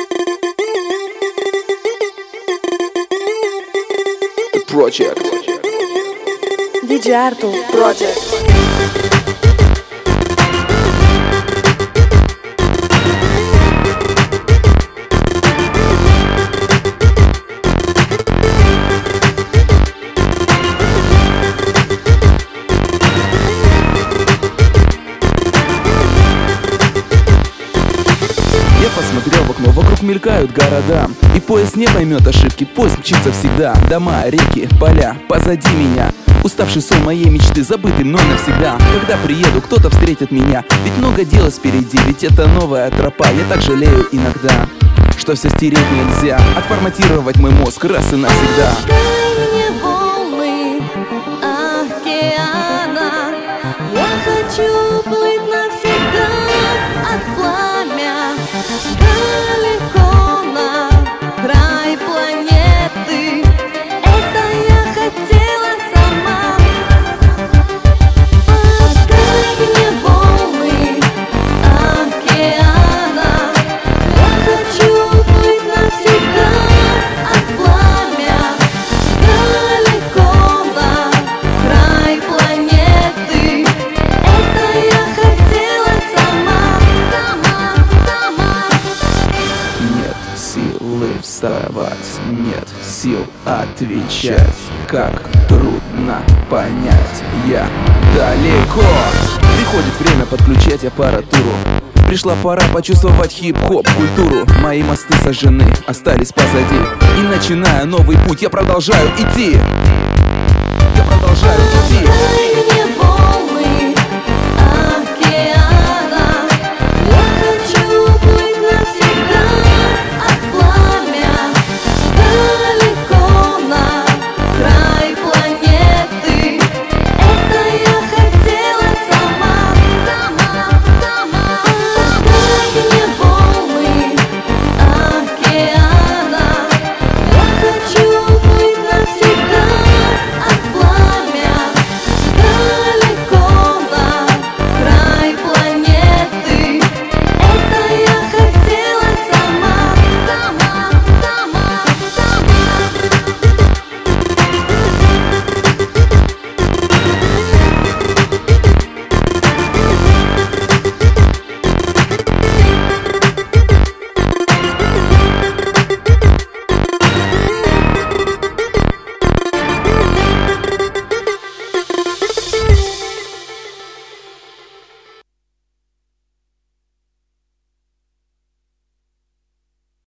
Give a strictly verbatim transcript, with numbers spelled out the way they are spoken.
Project. ди джей Артур Project. Я посмотрел в окно, вокруг мелькают города, и поезд не поймет ошибки, поезд мчится всегда. Дома, реки, поля позади меня, уставший сон моей мечты, забытый мной навсегда. Когда приеду, кто-то встретит меня, ведь много дел впереди, ведь это новая тропа. Я так жалею иногда, что все стереть нельзя, отформатировать мой мозг раз и навсегда. Дай мне волны океана, я хочу плыть навсегда от пламя далеко на край планеты. Это я хотела сама. Отдай мне волны океана, я хочу плыть навсегда от пламя далеко на край планеты. Это я хотела сама, сама, сама. Нет силы вставать, нет сил отвечать. Как трудно понять, я далеко. Приходит время подключать аппаратуру. Пришла пора почувствовать хип-хоп культуру. Мои мосты сожжены, остались позади, и начиная новый путь, я продолжаю идти. Я продолжаю идти. Дай мне